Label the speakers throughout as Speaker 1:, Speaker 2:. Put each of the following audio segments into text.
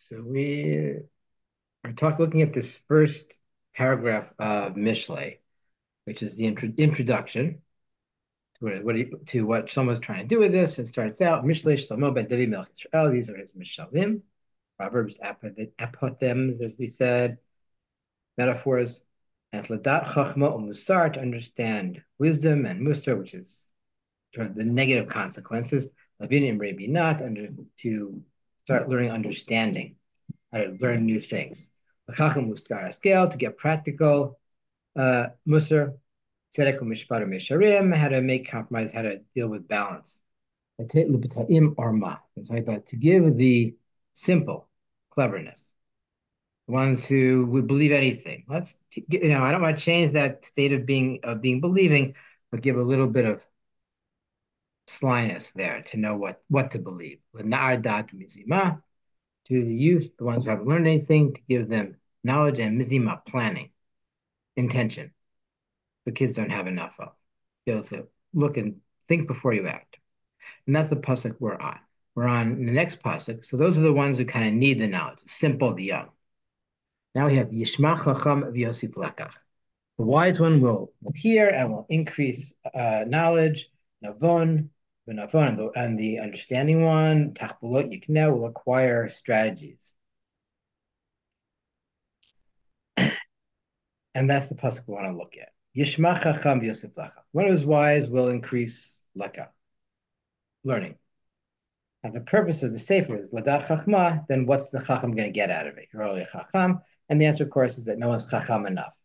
Speaker 1: So we are looking at this first paragraph of Mishlei, which is the introduction to what someone's trying to do with this. It starts out Mishlei Shlomo ben David Melech Israel. These are his Mishalim, proverbs, apothegms, as we said, metaphors. And Ladat Chachma or Musar, to understand wisdom and Musar, which is sort of the negative consequences. Lavina and Rabinat, to start learning understanding, how to learn new things. L'chacham muskar scale, to get practical. Musar, tzedek u'mishpat u'misharim, how to make compromise, how to deal with balance. It's about to give the simple cleverness, the ones who would believe anything. I don't want to change that state of being believing, but give a little bit of slyness there to know what to believe. To the youth, the ones who haven't learned anything, to give them knowledge and mizima, planning, intention. The kids don't have enough of. Be able to look and think before you act. And that's the pasuk we're on. We're on the next pasuk. So those are the ones who kind of need the knowledge. Simple, the young. Now we have Yishma Chacham v'Yosif Lakach. The wise one will hear and will increase knowledge. Navon, and the understanding one, Tachbulot Yikneh, will acquire strategies. And that's the pasuk we want to look at. Yishma Chacham v'Yosif Lakach. One who is wise will increase Lakach, learning. Now, the purpose of the Sefer is Ladat Chachma, then what's the Chacham going to get out of it? You're only a Chacham. And the answer, of course, is that no one's Chacham enough.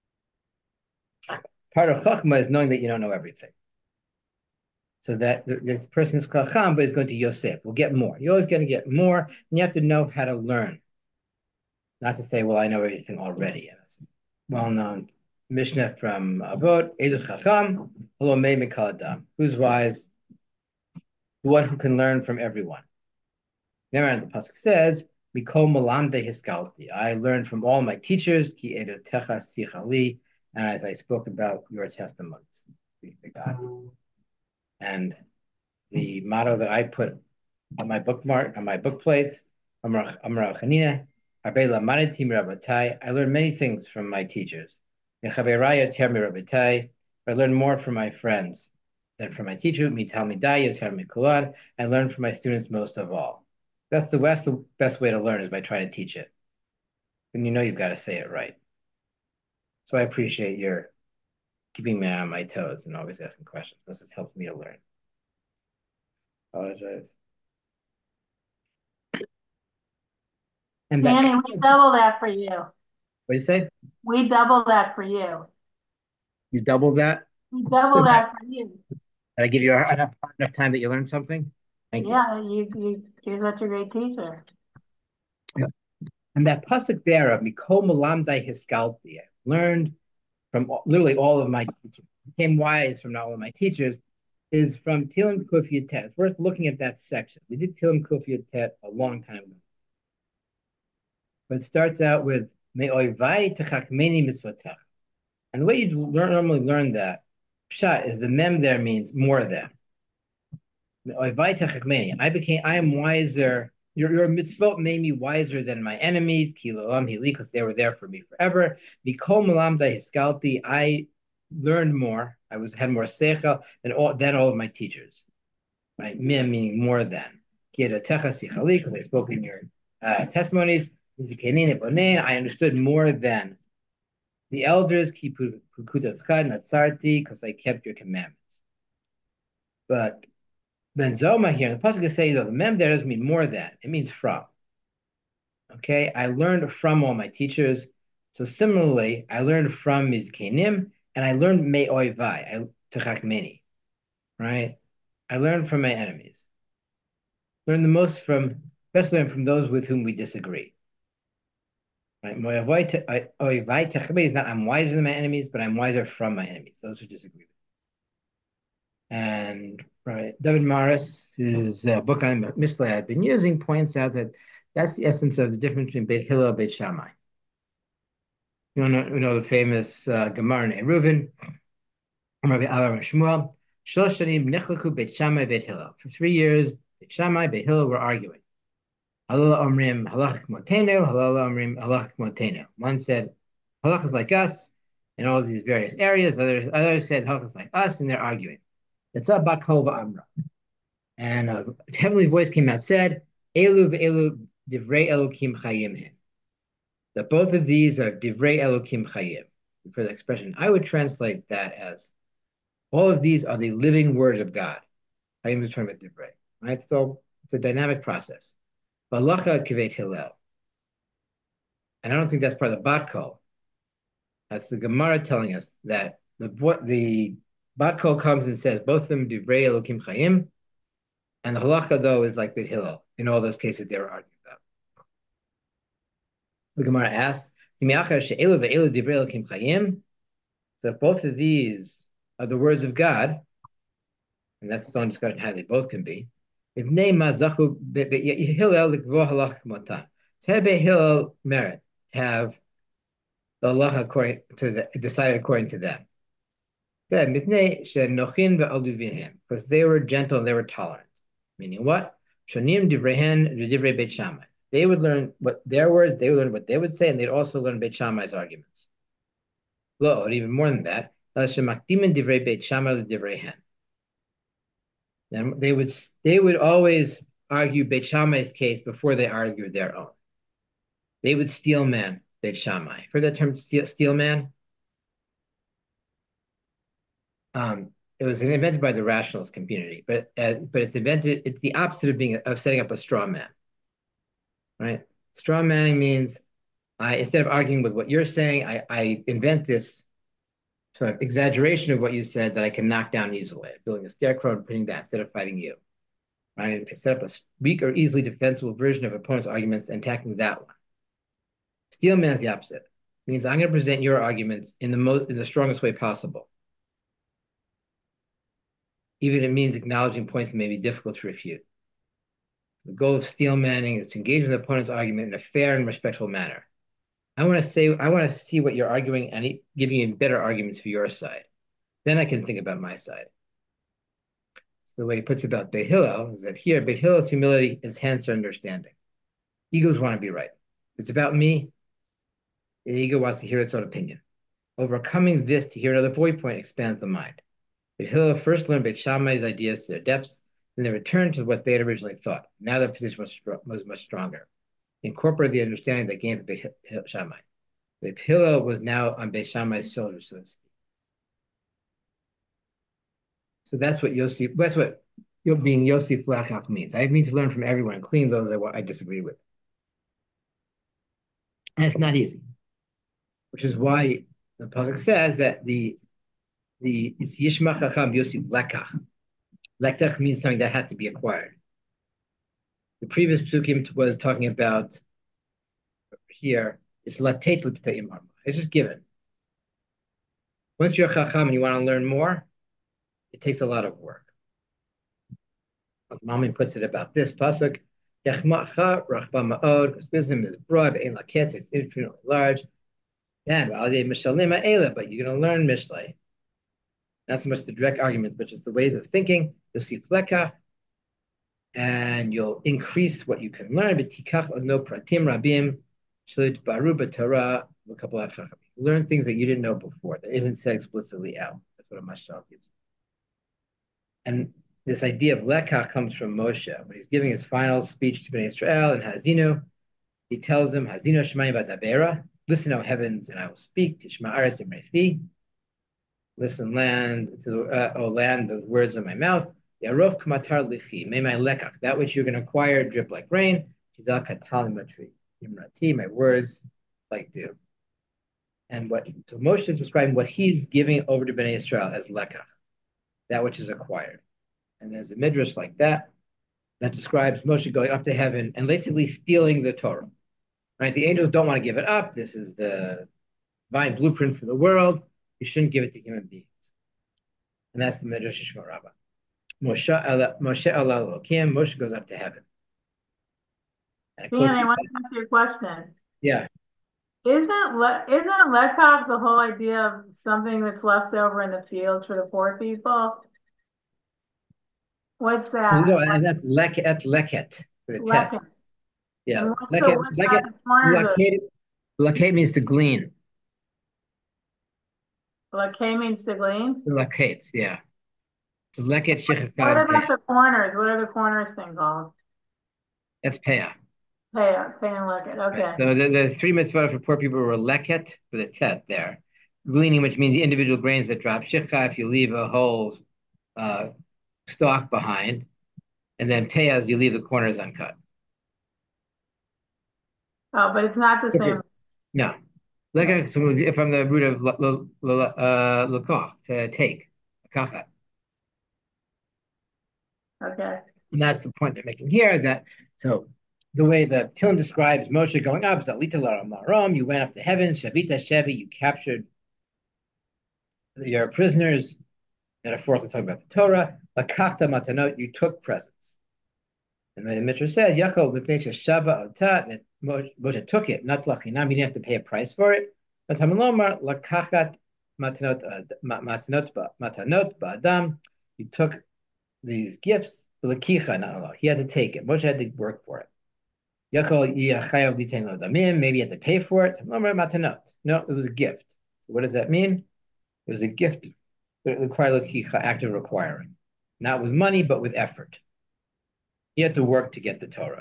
Speaker 1: Part of Chachma is knowing that you don't know everything. So that this person is Chacham, but is going to Yosef. We'll get more. You're always going to get more, and you have to know how to learn. Not to say, well, I know everything already. And it's well-known Mishnah from Avot, Ezu Chacham, Holo Mei Mikal Adam. Who's wise? The one who can learn from everyone. Never the pasuk says, "Mikol malamde hiskalti." I learned from all my teachers, ki edotecha sichali, and as I spoke about your testimonies, the God. And the motto that I put on my bookmark, on my book plates, Amar Chanina, Arbe lamadeti mirabatai. I learned many things from my teachers. Mechaveraya ter mirabatai. I learned more from my friends than from my teacher. Mitalmidai yoter mikulan. I learned from my students most of all. That's the best way to learn is by trying to teach it. And you know you've got to say it right. So I appreciate your keeping me on my toes and always asking questions. This has helped me to learn. Apologize. And that
Speaker 2: Danny, we double that for you.
Speaker 1: what do you say?
Speaker 2: We double that for you.
Speaker 1: You double that?
Speaker 2: We double
Speaker 1: Did
Speaker 2: that for you.
Speaker 1: I give you enough time that you learned something? Thank you.
Speaker 2: Yeah, you're such a great teacher.
Speaker 1: Yeah. And that pasuk there of Mikol Malamdai Hiskalti, I learned from literally all of my teachers, became wise from all of my teachers, is from Tilim Kuf Tet. It's worth looking at that section. We did Tilim Kuf Tet a long time ago. But it starts out with Me'oivai techakmeni mitzvotech. And the way you normally learn that, pshat, is the mem there means more than. I am wiser. Your mitzvot made me wiser than my enemies, because they were there for me forever. I learned more. Had more seichel than all of my teachers. Right? Mim meaning more than. Because I spoke in your testimonies. I understood more than the elders, because I kept your commandments. But Benzoma here, the pasuk is saying though the mem there doesn't mean more than, it means from. Okay, I learned from all my teachers. So similarly, I learned from Mizkenim, and I learned me'oivai, techakmeni, right? I learned from my enemies. Learn the most especially from those with whom we disagree. Right? Me'oivai techakmeni is not I'm wiser than my enemies, but I'm wiser from my enemies. Those who disagree with me. And right, David Morris, whose book on Mishlei I've been using, points out that that's the essence of the difference between Beit Hillel and Beit Shammai. You know the famous Gemara in Eruvin, Rabbi Avraham and Shmuel. Shlosh shanim nechleku Beit Shammai Beit Hillel. For 3 years, Beit Shammai, Beit Hillel were arguing. Halal omrim halach motenu, halal omrim halach motenu. One said halach is like us in all of these various areas. Others said halach is like us, and they're arguing. It's a bakol va'amra. And a heavenly voice came out, said, Elu ve'elu divrei Elokim chayim hin. That both of these are divrei Elokim chayim. For the expression, I would translate that as all of these are the living words of God. Chayim is talking about divrei, right? So it's a dynamic process. Balacha kivet hillel. And I don't think that's part of the bat kol. That's the Gemara telling us that the bat kol comes and says both of them divrei Elokim chayim. And the halacha, though, is like the Hillel. In all those cases, they were arguing about. So the Gemara asks, so if both of these are the words of God, and that's its own discussion how they both can be, if Hillel Hillel merit to have the halacha according to decided according to them. Because they were gentle and they were tolerant. Meaning what? Shonim divrehen v'divrei Beit Shammai. They would learn what their words, they would learn what they would say, and they'd also learn Beit Shammai's arguments. Lo, or even more than that, shemakdimin divrei Beit Shammai l'divrehen. Then they would always argue Beit Shammai's case before they argued their own. They would steel man Beit Shammai. Heard that term steel man? It was invented by the rationalist community, but it's invented. It's the opposite of setting up a straw man, right? Straw manning means instead of arguing with what you're saying, I invent this sort of exaggeration of what you said that I can knock down easily. Building a scarecrow and putting that instead of fighting you, right? I set up a weak or easily defensible version of opponent's arguments and attacking that one. Steel man is the opposite. It means I'm going to present your arguments in the strongest way possible. Even if it means acknowledging points that may be difficult to refute. The goal of steel manning is to engage with the opponent's argument in a fair and respectful manner. I want to see what you're arguing and giving you better arguments for your side. Then I can think about my side. So the way he puts it about Beit Hillel is that here, Beit Hillel's humility is hence understanding. Egos want to be right. It's about me. The ego wants to hear its own opinion. Overcoming this to hear another viewpoint expands the mind. Beit Hillel first learned Beit Shammai's ideas to their depths, then they returned to what they had originally thought. Now their position was much stronger. Incorporated the understanding they gained from Beit Shammai. Beit Hillel was now on Beit Shammai's shoulders, so to speak. So that's what being Yosef Flachach means. I mean to learn from everyone, including those I disagree with. And it's not easy, which is why the pasuk says that it's Yishma Chacham Yosef Lekach. Lekach means something that has to be acquired. The previous psukim was talking about here is latet l'p'tayim harma. It's just given. Once you're a chacham and you want to learn more, it takes a lot of work. As Malbim puts it about this pasuk, Yachmacha rachba ma'od, because wisdom is broad, ein laketz, it's infinitely large. And but you're going to learn Mishlei. Not so much the direct argument, but just the ways of thinking. You'll see flekach, and you'll increase what you can learn. B'tikach no pratim rabim shlit baru b'Torah v'kabalat chachamim. Learn things that you didn't know before that isn't said explicitly out. That's what a mashal gives. And this idea of lekach comes from Moshe when he's giving his final speech to Bnei Israel in Hazinu. He tells them, Hazinu Shemayim v'Adabera. Listen, O heavens, and I will speak. Tishma aretz imrefi. Listen, land, O land, those words of my mouth. Yarov kamatar lichi. May my lekach, that which you're going to acquire, drip like rain. Tizal katal matri. Imrati, my words like dew. And so Moshe is describing what he's giving over to Bnei Israel as lekach, that which is acquired. And there's a midrash like that describes Moshe going up to heaven and basically stealing the Torah. Right? The angels don't want to give it up. This is the divine blueprint for the world. You shouldn't give it to human beings. And that's the midrash Shmuel Rabbah. Moshe goes up to heaven.
Speaker 2: And Dan, I want to answer your question.
Speaker 1: Yeah.
Speaker 2: Isn't lekach the whole idea of something that's left over in the field for the poor people? What's that?
Speaker 1: No, and that's leket for the tet. Yeah.
Speaker 2: And what type of corners are
Speaker 1: Locate means to glean.
Speaker 2: like K means to glean?
Speaker 1: Locate, yeah. So leket
Speaker 2: What
Speaker 1: shechakad
Speaker 2: about
Speaker 1: pay.
Speaker 2: the corners? What are the corners thing called?
Speaker 1: That's paya.
Speaker 2: Pay and look it.
Speaker 1: Right.
Speaker 2: Okay.
Speaker 1: So the three mitzvot for poor people were leket with a tet there. Gleaning, which means the individual grains that drop. Shikha, if you leave a whole uh, stalk behind. And then payas, you leave the corners uncut.
Speaker 2: Oh, but it's not the same.
Speaker 1: No. Like so from the root of lakoch, to take, kacha.
Speaker 2: Okay.
Speaker 1: And that's the point they're making here. That so the way the Tilm describes Moshe going up is Alita Marom, you went up to heaven, Shavita Shevi, you captured your prisoners, metaphorically talking about the Torah, Lakachta Matanot, you took presents. And the Mitzvah says, Yaakov Shava Ota, that Moshe took it, not Lachinam, you didn't have to pay a price for it. But Tamalomar, Lakachat Matanot Ba'adam, you took these gifts, Lakicha, not Allah. He had to take it. Moshe had to work for it. Yaakov Yachayav Litain Lodamim, maybe he had to pay for it. Tamalomar Matanot. No, it was a gift. So what does that mean? It was a gift. It required Lakicha, act of requiring. Not with money, but with effort. He had to work to get the Torah.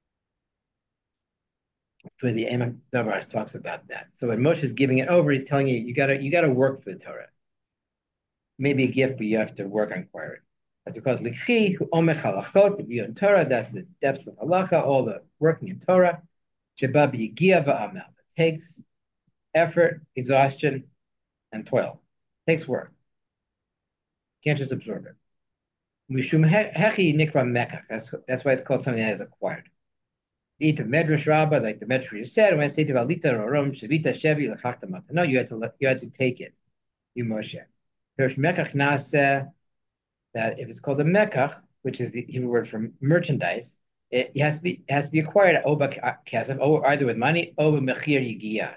Speaker 1: So the Emek Davar talks about that. So when Moshe is giving it over, he's telling you you gotta work for the Torah. Maybe a gift, but you have to work on acquiring. As it calls likhi who omek halachot to be on Torah. That's the depths of halacha, all the working in Torah. Shebab yigia va'amal. It takes effort, exhaustion, and toil. It takes work. You can't just absorb it. Mishum hechi nikra mekach. That's why it's called something that is acquired. Eat of Medrash Rabbah, like the Medrash said, when I say to Valita Rorom Shavita Shevi Lachakta Mata. No, you had to take it, you Moshe. There's Mekach Naseh, that if it's called a Mekach, which is the Hebrew word for merchandise, it has to be acquired at Oba Kesef, or either with money, Oba Mechir Yigia,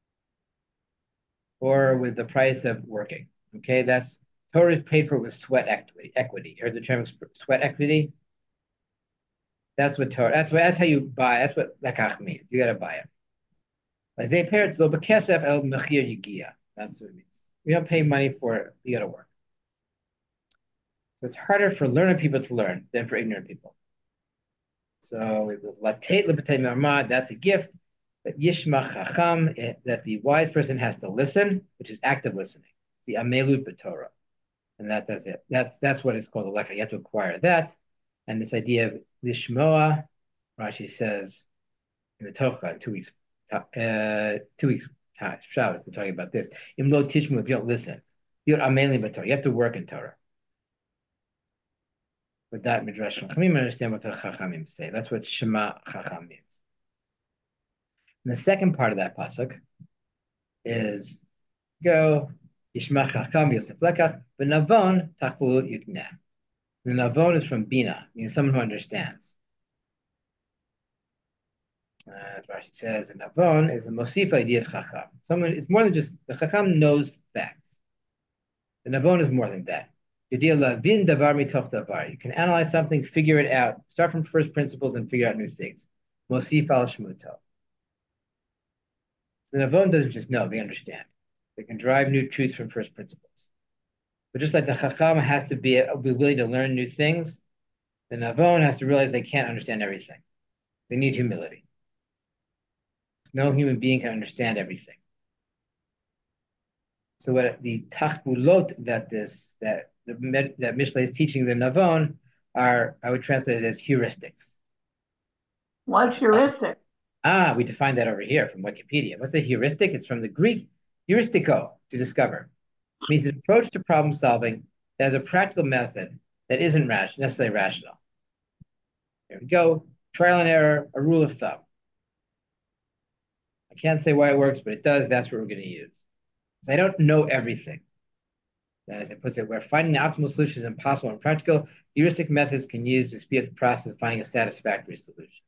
Speaker 1: or with the price of working. Okay, that's Torah is paid for with sweat equity. You heard the term sweat equity? That's what Torah. That's how you buy. That's what lekach means. You got to buy it. That's what it means. You don't pay money for it. You got to work. So it's harder for learned people to learn than for ignorant people. So it was latate lebetei marmad. That's a gift. But yishma chacham, that the wise person has to listen, which is active listening. The amelut b'Torah, and that does it. That's what it's called. The lekach. You have to acquire that, and this idea of lishmoa. Rashi says in the Tocha in 2 weeks, 2 weeks time. Shabbos, we're talking about this. Imlo tishmu, if you don't listen, you're amelim b'Torah. You have to work in Torah. With that midrash chachamim, understand what the chachamim say. That's what Shema Chacham means. And the second part of that pasuk is go Yishma Chacham Yosef Lekach, but Navon Tachbulu Yukneh. The Navon is from Bina, means someone who understands. As Rashi says, an Avon is a Mosif idea of Chacham. Someone, it's more than just, the Chacham knows facts. The Navon is more than that. You can analyze something, figure it out, start from first principles and figure out new things. Mosif al Shmuto. The Navon doesn't just know, they understand. They can derive new truths from first principles. But just like the Chacham has to be willing to learn new things, the Navon has to realize they can't understand everything. They need humility. No human being can understand everything. So what the tachbulot that Mishle is teaching the Navon are, I would translate it as heuristics.
Speaker 2: What's heuristic?
Speaker 1: We define that over here from Wikipedia. What's a heuristic? It's from the Greek heuristiko, to discover. It means an approach to problem solving that has a practical method that isn't necessarily rational. There we go. Trial and error, a rule of thumb. I can't say why it works, but it does. That's what we're going to use. So I don't know everything. As it puts it, where finding the optimal solution is impossible and practical, heuristic methods can use to speed up the process of finding a satisfactory solution.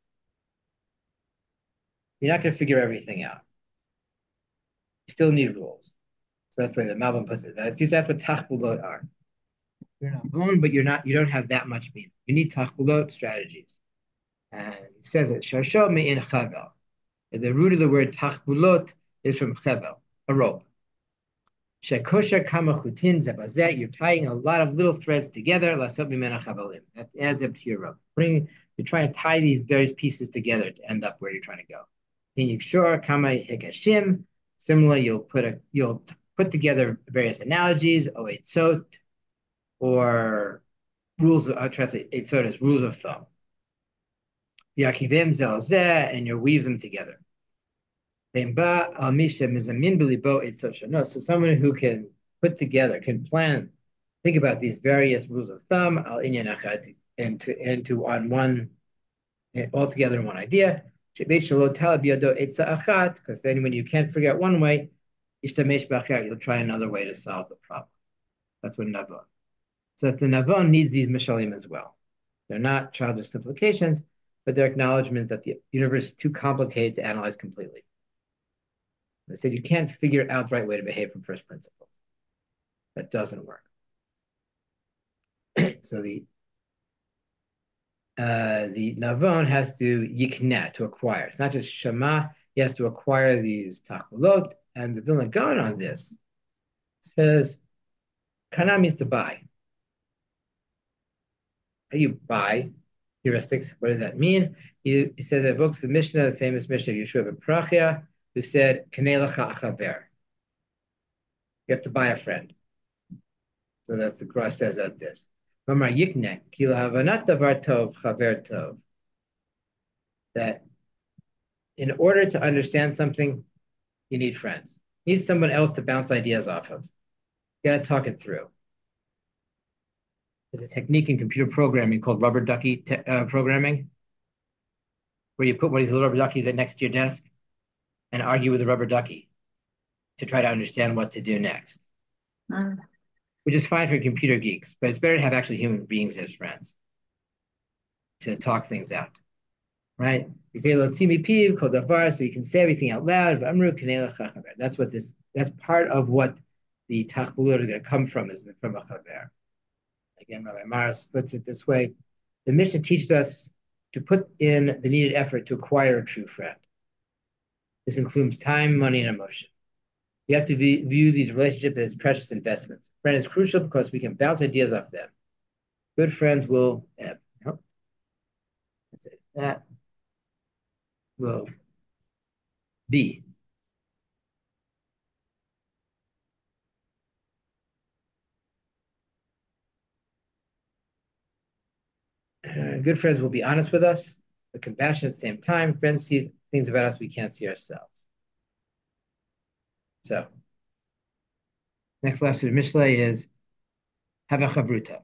Speaker 1: You're not going to figure everything out. You still need rules. So that's the way the Malbim puts it. That's what tachbulot are. You're not alone, but you don't have that much meaning. You need tachbulot strategies. And it says that Shasho me'in chavel. The root of the word tachbulot is from chavel, a rope. Shekosha kama chutin zebazet. You're tying a lot of little threads together. Lasot mimena chavalim. That adds up to your rope. You're trying to tie these various pieces together to end up where you're trying to go. In Yikshor kama hikashim. Similarly, you'll put together various analogies, oetzot, or rules of, I'll translate etzot as rules of thumb. Yakivim zelzeh, and you weave them together. So someone who can put together, can plan, think about these various rules of thumb, and to on one, all together in one idea. Because then when you can't figure out one way, you'll try another way to solve the problem. That's what Navon. So the Navon needs these mishalim as well. They're not childish simplifications, but they're acknowledgments that the universe is too complicated to analyze completely. They said you can't figure out the right way to behave from first principles. That doesn't work. So the Navon has to yikneh, to acquire. It's not just shema, he has to acquire these tachulot. And the Vilna Gaon on this says, kana means to buy. How do you buy heuristics? What does that mean? He says it evokes the Mishnah, the famous Mishnah of Yeshua ben Prachia, who said, Kanei lecha achaver. You have to buy a friend. So that's the Gra says at this. Mamar yikne, kila havanat davar tov, chaver tov. That in order to understand something, you need friends. You need someone else to bounce ideas off of. You got to talk it through. There's a technique in computer programming called rubber ducky programming, where you put one of these little rubber duckies right next to your desk and argue with the rubber ducky to try to understand what to do next. Which is fine for computer geeks, but it's better to have actually human beings as friends to talk things out, right? You say, let's see me piv, kol davar, so you can say everything out loud. That's part of what the tachbulot are going to come from, is from a chaver. Again, Rabbi Maris puts it this way. The Mishnah teaches us to put in the needed effort to acquire a true friend. This includes time, money, and emotion. You have to view these relationships as precious investments. Friend is crucial because we can bounce ideas off them. Good friends will that will be. Good friends will be honest with us, but compassionate at the same time. Friends see things about us we can't see ourselves. So, next lesson of Mishnah is have a chavruta.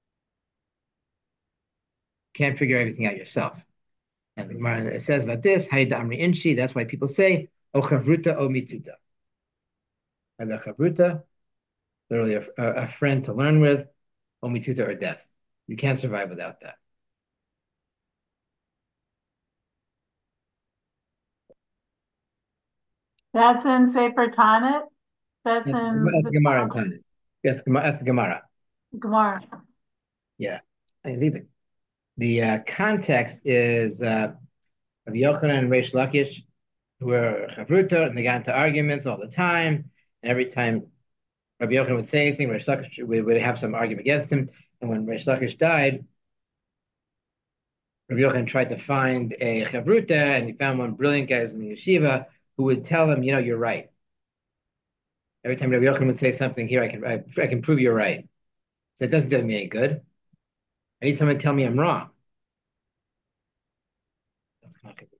Speaker 1: Can't figure everything out yourself. And the Gemara says about this, Amri Inshi, that's why people say, O chavruta, O mituta. And the chavruta, literally a friend to learn with, O mituta, or death. You can't survive without that.
Speaker 2: That's in Sefer Tanit. That's
Speaker 1: the Gemara in Tanit. Yes, that's the Gemara.
Speaker 2: Gemara.
Speaker 1: Yeah. I think the context is Rabbi Yochanan and Reish Lakish, who were chavruta, and they got into arguments all the time. And every time Rabbi Yochanan would say anything, Reish Lakish would have some argument against him. And when Reish Lakish died, Rabbi Yochanan tried to find a chavruta, and he found one brilliant guy in the yeshiva who would tell him, you're right. Every time Rabbi Yochanan would say something, here, I can prove you're right. So it doesn't do me any good. I need someone to tell me I'm wrong. That's not good.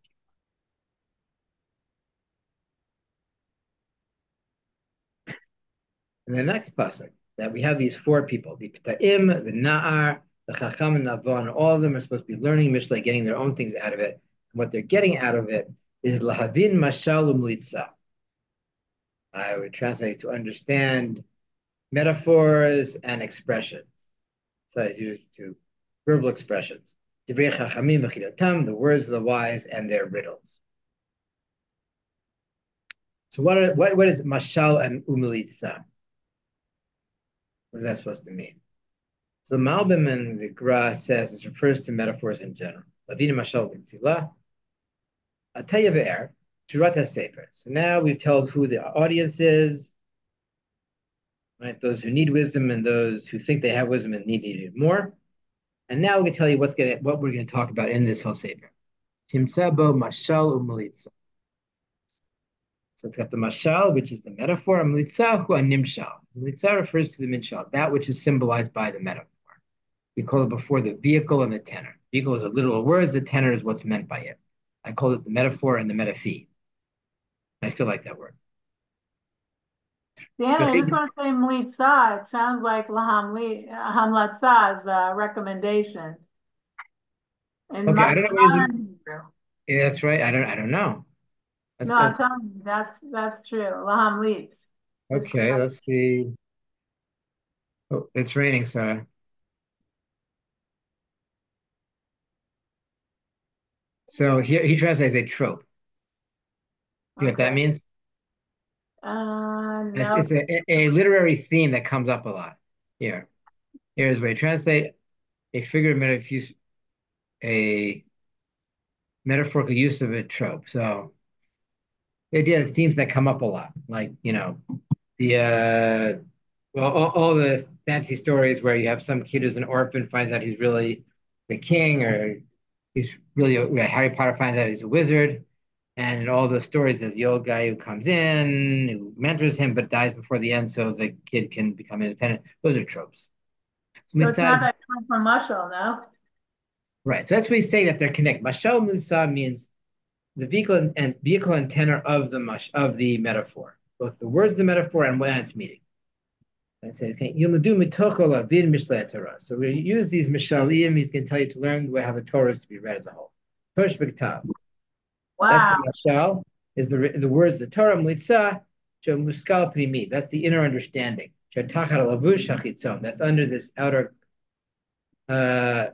Speaker 1: And the next pasuk, that we have these four people, the Pta'im, the Na'ar, the Chacham, and Navon. All of them are supposed to be learning Mishnah, getting their own things out of it. And what they're getting out of it is Lahavin Mashal Umlitza. I would translate to understand metaphors and expressions. So it's used to verbal expressions. Divrei Chachamim v'chidotam, the words of the wise and their riddles. So what is Mashal and Umlitza? What is that supposed to mean? So the Malbim and the Gra says it refers to metaphors in general. Lavina Mashal B'Tzila. Ataya Ve'er, Shurat HaSefer. So now we've told who the audience is, right? Those who need wisdom and those who think they have wisdom and need it more. And now we can tell you what we're going to talk about in this whole sefer. Timsabo mashal umalitza. So it's got the mashal, which is the metaphor. Umlitza hu animshal. Umlitza refers to the minshal, that which is symbolized by the metaphor. We call it before the vehicle and the tenor. Vehicle is a literal word. The tenor is what's meant by it. I call it the metaphor and the metaphy. I still like that word.
Speaker 2: Danny, I just want to say mlitza. It sounds like hamlatza's recommendation. In
Speaker 1: Okay, I don't know what is it.
Speaker 2: modern Hebrew.
Speaker 1: Yeah, that's right. I don't know.
Speaker 2: No, I'm telling you, that's true. Lahamlitz.
Speaker 1: Okay. Let's see. Oh, it's raining, Sarah. So here he translates a trope. You know what that
Speaker 2: Okay.
Speaker 1: means?
Speaker 2: No.
Speaker 1: It's a literary theme that comes up a lot. Here, here's where you translate a figurative use, a metaphorical use of a trope. So the idea of themes that come up a lot, like the well, all the fancy stories where you have some kid who's an orphan finds out he's really the king, or he's really Harry Potter finds out he's a wizard. And in all the stories, there's the old guy who comes in, who mentors him, but dies before the end, so the kid can become independent. Those are tropes. So
Speaker 2: So it's not
Speaker 1: mitzvahs,
Speaker 2: that coming from Mushal, no?
Speaker 1: right? So that's why we say that they're connected. Mashal mitzvah means the vehicle and tenor of the metaphor, both the words of the metaphor and what it's meaning. I say, okay, so we use these mishalim. He's going to tell you to learn how the Torah is to be read as a whole. Tosh b'ktav. That's
Speaker 2: Wow.
Speaker 1: the mashal. Is the words the Torah mlitza muskal primi. That's the inner understanding. That's under this outer. Sorry,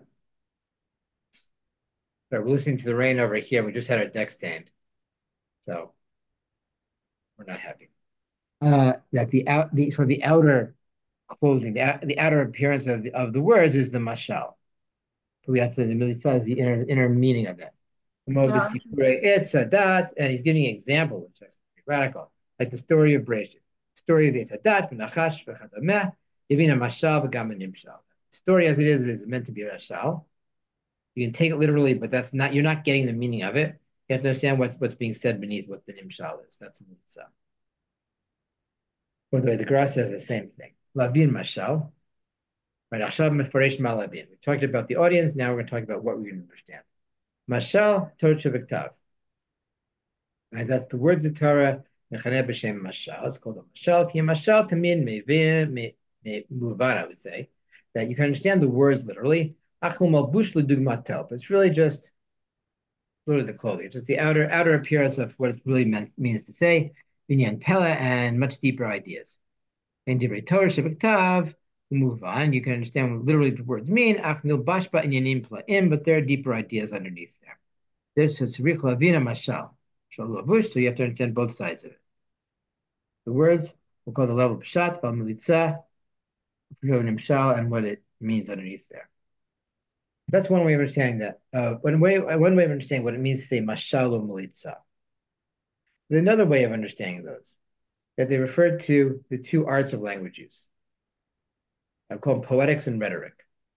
Speaker 1: we're listening to the rain over here. We just had our deck stained, so we're not happy. That the outer clothing, the outer appearance of the words is the mashal. We have to the militza is the inner meaning of that.
Speaker 2: Yeah.
Speaker 1: It's a dot, and he's giving an example, which is radical, like the story of Breshit. Story of the Etadat, Nachash, V'chadameh, Yevina Mashal, V'gam Nimshal. The story as it is meant to be a Mashal. You can take it literally, but you're not getting the meaning of it. You have to understand what's being said beneath what the Nimshal is. That's Mitzvah. By the way, the Gra says the same thing. Lavin Mashal. Right, Ashav Mefaresh Malavin. We talked about the audience, now we're going to talk about what we're going to understand. Mashal Torah V'ktav. Right, that's the words of Torah. Mechaneh b'shem mashal. It's called a mashal. Ki mashal tamin muvan, I would say, that you can understand the words literally. Achum malbush l'dugmatel, but it's really just literally the clothing. It's just the outer appearance of what it really means to say. Binyan pella and much deeper ideas. In divrei Torah shebektav, move on. You can understand what literally the words mean. Achnil bashba inyanim plaim, but there are deeper ideas underneath there. There's a tzarich lavina mashal. So you have to understand both sides of it. The words we'll call the level pshat, militza, nimshal, and what it means underneath there. That's one way of understanding that. One way of understanding what it means to say mashal or militza. There's another way of understanding those, that they refer to the two arts of language use. I call them poetics and rhetoric.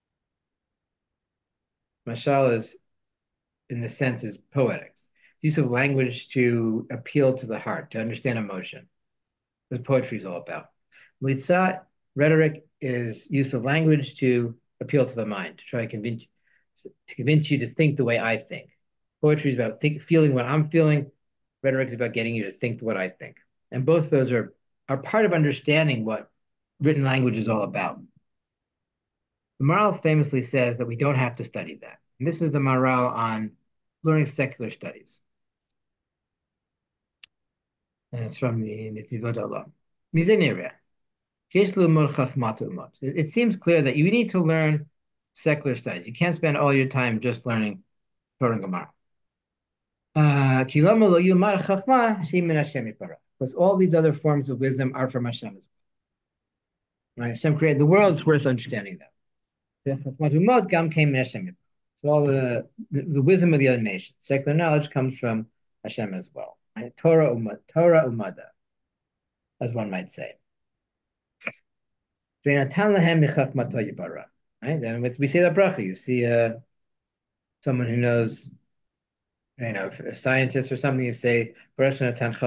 Speaker 1: Mashal is, in the sense, is poetics. Use of language to appeal to the heart, to understand emotion. What poetry is all about. Militza, rhetoric, is use of language to appeal to the mind, to try to convince you to think the way I think. Poetry is about feeling what I'm feeling. Rhetoric is about getting you to think what I think. And both of those are part of understanding what written language is all about. The Maharal famously says that we don't have to study that. And this is the Maharal on learning secular studies. And it's from the Netivot Olam. It seems clear that you need to learn secular studies. You can't spend all your time just learning Torah and Gemara. Because all these other forms of wisdom are from Hashem as well. Right? Hashem created the world, it's worth understanding that. So all the wisdom of the other nations. Secular knowledge comes from Hashem as well. Right? Torah umada, as one might say. Right? Then we say that bracha. You see someone who knows, a scientist or something, you say, it's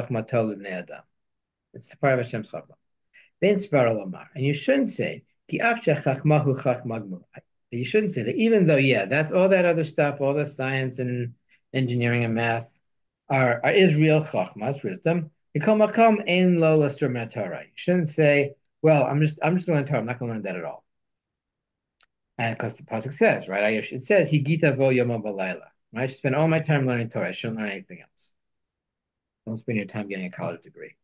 Speaker 1: part of Hashem's chachma. And you shouldn't say, you shouldn't say that, even though, yeah, that's all that other stuff, all the science and engineering and math is real chachma, it's wisdom. You shouldn't say, well, I'm just going to learn Torah. I'm not going to learn that at all. And because the pasuk says, right, it says, Higita vo yom v'layla. Right, I should spend all my time learning Torah. I shouldn't learn anything else. Don't spend your time getting a college degree.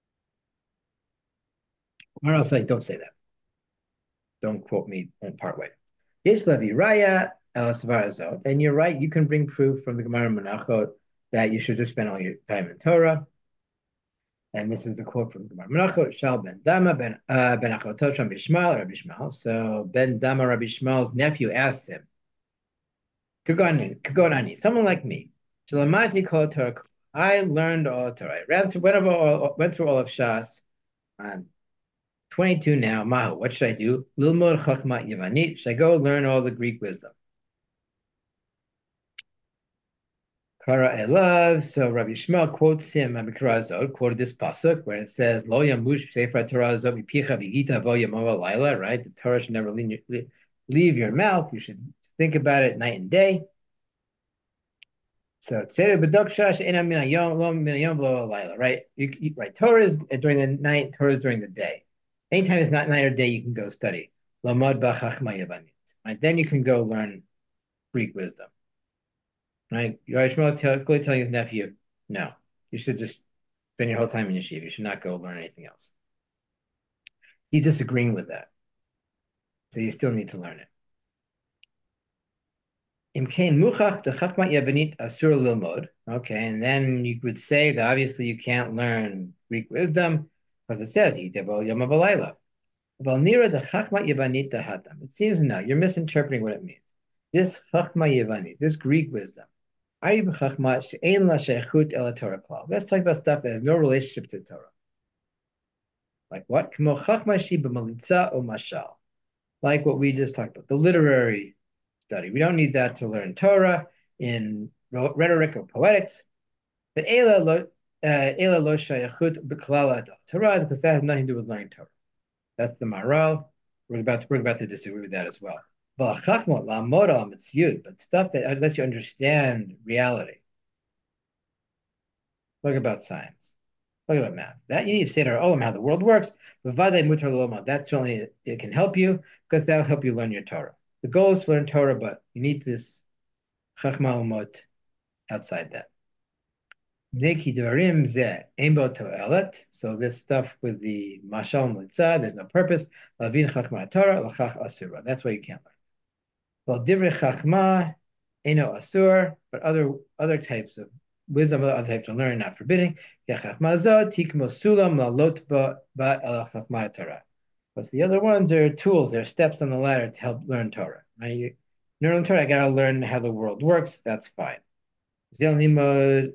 Speaker 1: Or else, like, don't say that. Don't quote me in part way. Yesh levi raya el svarazot. And you're right. You can bring proof from the Gemara Menachot that you should just spend all your time in Torah. And this is the quote from Gemara Menachot: Shal ben Dama ben Achotot from Rabbi Shmuel. So Ben Dama, Rabbi Shmuel's nephew, asked him, Kagonani, someone like me, Shalamati kol Torah. I learned all of Torah. Went through all of Shas. I'm 22 now. Mahu, what should I do? Lilmod Chachma Yavanit. Should I go learn all the Greek wisdom? Kara Elav. So Rabbi Shmuel quotes him, quoted this pasuk where it says, Lo yamush sefer Torah zot mipicha v'gita vo yamava laila, right? The Torah should never leave your mouth. You should think about it night and day. So Tzeder b'dok shash ena min hayom lo min hayom v'lo laila, right? Right. Torah is during the night. Torah is during the day. Anytime it's not night or day, you can go study. Lamad b'chachma yavanit. Right. Then you can go learn Greek wisdom. Right. Yishmael is clearly telling his nephew, no, you should just spend your whole time in yeshiva. You should not go learn anything else. He's disagreeing with that. So you still need to learn it. Imkain muchach chachma yavanit asur lilmod. Okay, and then you would say that obviously you can't learn Greek wisdom because it says yitavo yom v'layla. Valnira the chachma yavanit hatam. It seems no, you're misinterpreting what it means. This chachma yavanit, this Greek wisdom, let's talk about stuff that has no relationship to Torah. Like what? Like what we just talked about, the literary study. We don't need that to learn Torah in rhetoric or poetics. But Torah, because that has nothing to do with learning Torah. That's the Maral. We're about to disagree with that as well. But stuff that unless you understand reality. Talk about science. Talk about math. That you need to say to Olam how the world works. That certainly it can help you because that'll help you learn your Torah. The goal is to learn Torah, but you need this Chachma Umot outside that. So this stuff with the Mashal Mitzah, there's no purpose. That's why you can't learn. Well, Divrei Chachma, Eno Asur, but other types of wisdom, other types of learning, not forbidding. Because the other ones are tools, they're steps on the ladder to help learn Torah. Right? You learn Torah, I gotta learn how the world works, that's fine. So now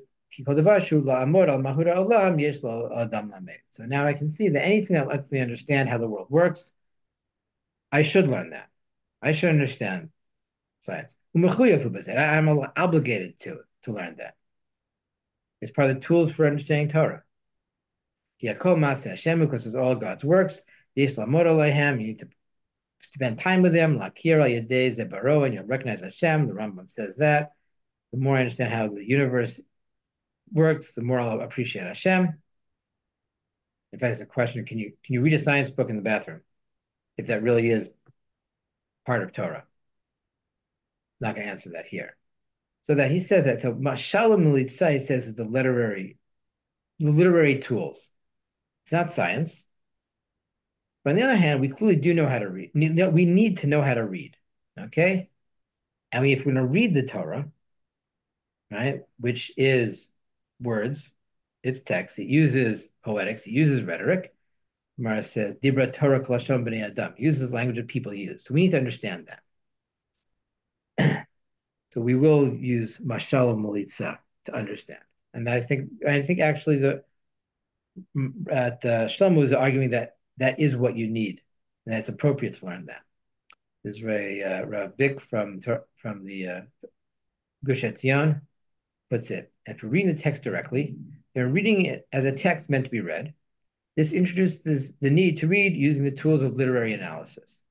Speaker 1: I can see that anything that lets me understand how the world works, I should learn that. I should understand science. I'm obligated to learn that. It's part of the tools for understanding Torah. Because it's all God's works. You need to spend time with Him. And you'll recognize Hashem. The Rambam says that. The more I understand how the universe works, the more I'll appreciate Hashem. In fact, it's a question: Can you read a science book in the bathroom? If that really is part of Torah, I'm not going to answer that here. So that he says that. So Mashalom Militzah, he says, is the literary tools. It's not science. But on the other hand, we clearly do know how to read. We need to know how to read. Okay? And if we're going to read the Torah, right, which is words, it's text, it uses poetics, it uses rhetoric. Mara says, Dibra Torah Klashon B'nei Adam, uses language that people use. So we need to understand that. So we will use mashal molitza to understand. And I think actually the at Shlomo is arguing that that is what you need, and it's appropriate to learn that. There's Rav Bick from the Gush Etzion puts it. If we're reading the text directly, they're reading it as a text meant to be read. This introduces the need to read using the tools of literary analysis.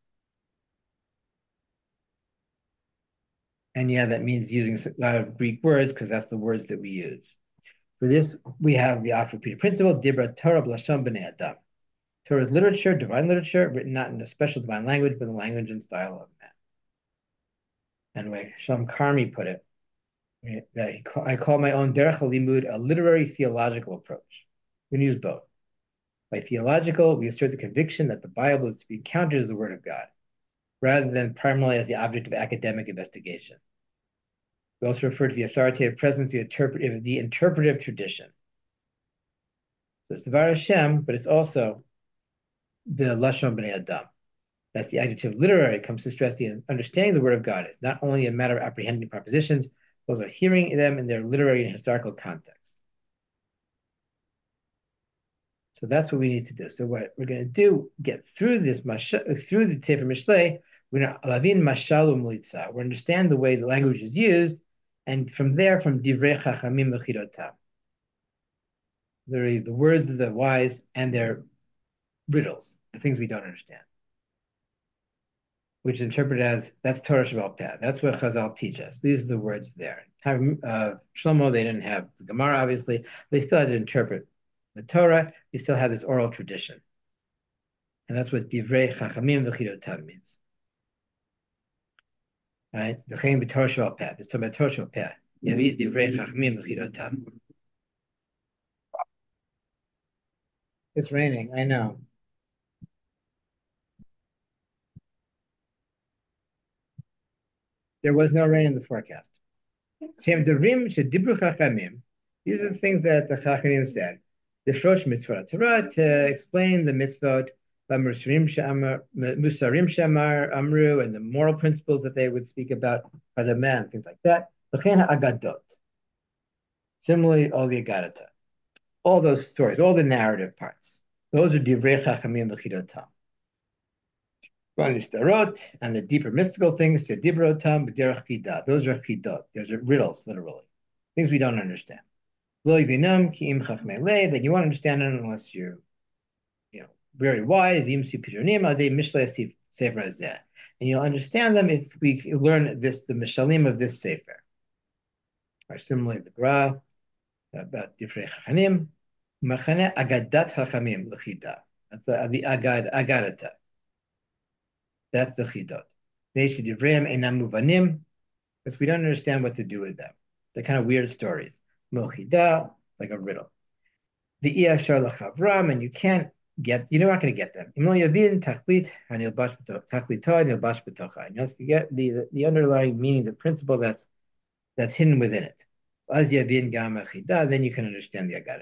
Speaker 1: And yeah, that means using a lot of Greek words because that's the words that we use. For this, we have the oft repeated principle, Dibra Torah Blasham B'nei Adam. Torah is literature, divine literature, written not in a special divine language, but in the language and style of man. And the way Shalom Karmi put it, that I call my own Derech HaLimud a literary theological approach. We can use both. By theological, we assert the conviction that the Bible is to be counted as the Word of God, rather than primarily as the object of academic investigation. We also refer to the authoritative presence of the interpretive tradition. So it's Devar Hashem, but it's also the Lashon B'nei Adam. That's the adjective literary comes to stress the understanding the Word of God. It's not only a matter of apprehending propositions, but also hearing them in their literary and historical context. So that's what we need to do. So what we're going to do, get through this through the Sefer Mishlei, we're going to lavin mashal u'mlitza. We understand the way the language is used, and from there, from divrei chachamim v'chidotam, the words of the wise and their riddles, the things we don't understand, which is interpreted as that's Torah Shabbat Peh. That's what Chazal teach us. These are the words there. Time Shlomo, they didn't have the Gemara, obviously. They still had to interpret the Torah. They still had this oral tradition. And that's what Divrei Chachamim V'chidotam means. Right? V'chein b'Torah Shabbat Peh. It's talking about Torah Shabbat Peh. Yavi Divrei Chachamim V'chidotam. It's raining, I know. There was no rain in the forecast. These are the things that the Chachamim said. The Frosh Mitzvah Torah to explain the mitzvot, Musarim Shamar Amru, and the moral principles that they would speak about as a man, things like that. Agadot. Similarly, all the Agadata. All those stories, all the narrative parts. Those are Divrei Chachamim V'chidotam. And the deeper mystical things, to Dibrotam, B'derech Chidah. Those are Chidot. Those are riddles, literally. Things we don't understand. Lo Yibinam, Ki'im Chachmei Lev, and you won't understand it unless you're, very wise. V'im Si Pijonim, Adei Mishlei Sefer Hazeh. And you'll understand them if we learn the Mishalim of this Sefer. Or similarly, the Gra, about Difrei Chachanim, Machane Agadat Chachamim, L'Chidah. That's the Agadata. That's the chidot. Because we don't understand what to do with them. They're kind of weird stories. Mochida, like a riddle. The iyashar lachavram, and you're not going to get them. You get the underlying meaning, the principle that's hidden within it. Then you can understand the agadata.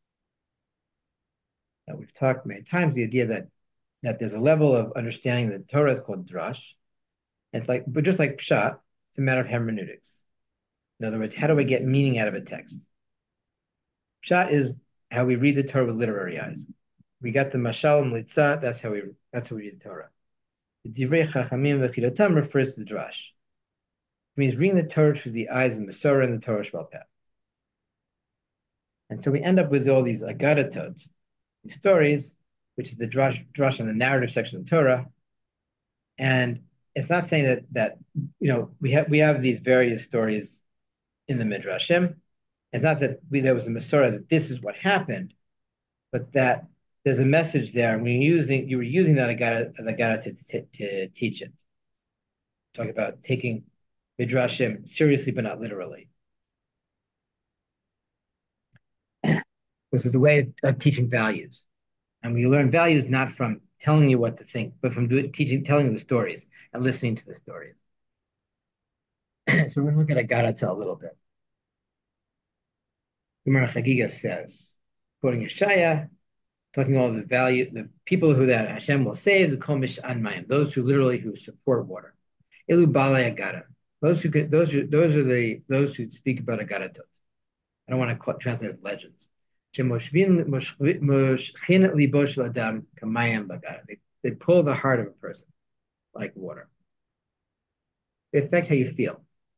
Speaker 1: Now, we've talked many times the idea that there's a level of understanding that Torah is called drash. But just like pshat, it's a matter of hermeneutics. In other words, how do I get meaning out of a text? Pshat is how we read the Torah with literary eyes. We got the mashal and litzah. That's how we read the Torah. The divrei chachamim v'chidotam refers to the drash. It means reading the Torah through the eyes of Masorah and the Torah Sheba'al Peh. And so we end up with all these agadatot, these stories, which is the drash on the narrative section of the Torah. And it's not saying that we have these various stories in the Midrashim. It's not that there was a Masorah that this is what happened, but that there's a message there. And you were using that Agada to teach it. Talk about taking Midrashim seriously, but not literally. This is a way of teaching values. And we learn values not from telling you what to think, but from telling you the stories and listening to the stories. So we're going to look at Agadata a little bit. Gemara Chagiga says, quoting Yeshaya, talking all the people who that Hashem will save, the Kol Mish'an Mayim, those who support water. Ilu Bale Agada. those who speak about Agadatot. I don't want to translate as legends. They pull the heart of a person like water. They affect how you feel.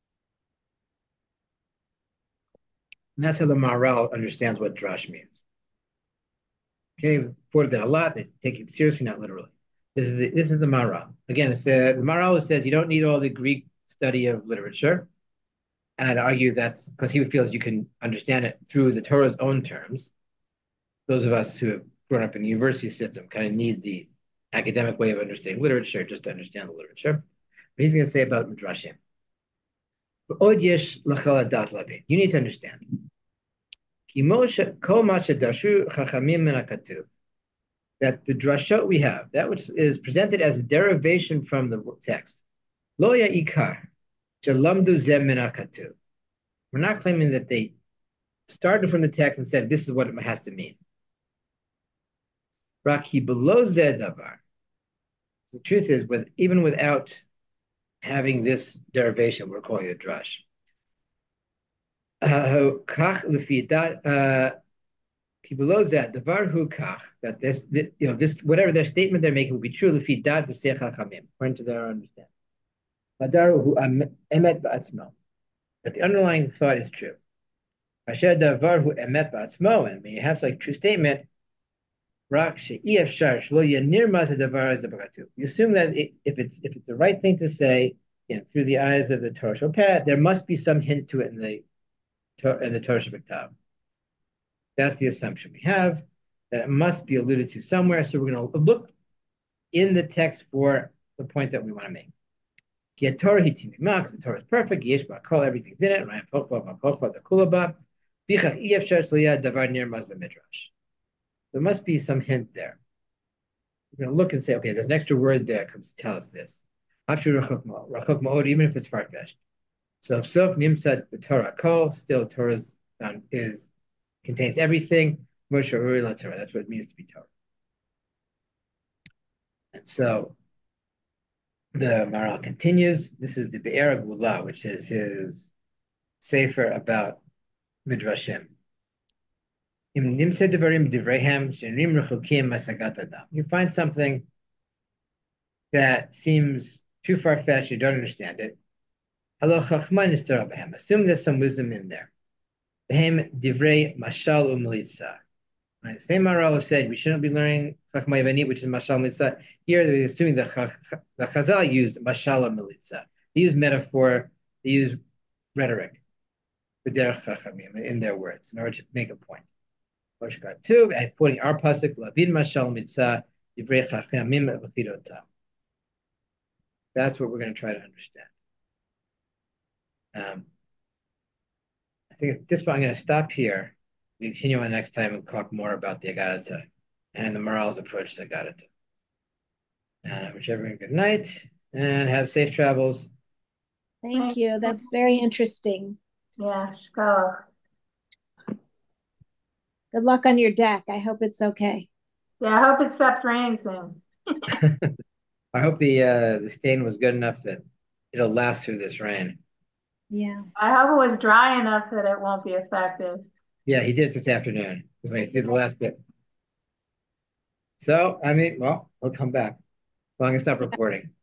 Speaker 1: And that's how the Maharal understands what drash means. Okay, we've quoted that a lot. They take it seriously, not literally. This is the Maharal. Again, it's the Maharal says you don't need all the Greek study of literature. And I'd argue that's because he feels you can understand it through the Torah's own terms. Those of us who have grown up in the university system kind of need the academic way of understanding literature just to understand the literature. But he's going to say about Midrashim. You need to understand. That the drashot we have, that which is presented as a derivation from the text, Loya ikar, jalamdu zem minakatu. We're not claiming that they started from the text and said, this is what it has to mean. Raki below davar. The truth is, even without having this derivation, we're calling it drash. That this whatever their statement they're making will be true according to their understanding. That the underlying thought is true. And when you have like true statement, you assume that if it's the right thing to say, through the eyes of the Torah Shopet, there must be some hint to it in the Torah Shebektav. That's the assumption we have, that it must be alluded to somewhere. So we're going to look in the text for the point that we want to make. The Torah is perfect. Everything's in it. There must be some hint there. We're going to look and say, okay, there's an extra word there that comes to tell us this. Even if it's far-fetched. So nimsat b'Torah kol, still Torah contains everything. That's what it means to be Torah. And so the Maharal continues. This is the Be'er Gula, which is his sefer about Midrashim. You find something that seems too far-fetched, you don't understand it. Assume there's some wisdom in there. Divrei mashal umlitza. Right? Same Maharal said we shouldn't be learning Chachma Yavanit, which is mashal umlitza. Here they're assuming the Chazal used mashal umlitza. They use metaphor, they use rhetoric, in their words, in order to make a point. And quoting our pasuk, Lavin mashal umlitza, divrei chachamim v'chidotam. That's what we're going to try to understand. I think at this point I'm going to stop here. We continue on next time and talk more about the Agadata and the Maharal's approach to Agadata. And I wish everyone good night and have safe travels.
Speaker 3: Thank you. That's very interesting.
Speaker 2: Yeah, shkala.
Speaker 3: Good luck on your deck. I hope it's okay.
Speaker 2: Yeah, I hope it stops raining soon.
Speaker 1: I hope the stain was good enough that it'll last through this rain.
Speaker 3: Yeah.
Speaker 2: I hope it was dry enough that it won't be effective.
Speaker 1: Yeah, he did it this afternoon when he did the last bit. So, I mean, well, we'll come back. Well, I'm going to stop recording.